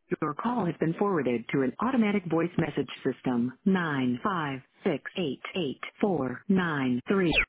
Your call has been forwarded to an automatic voice message system. 956884993.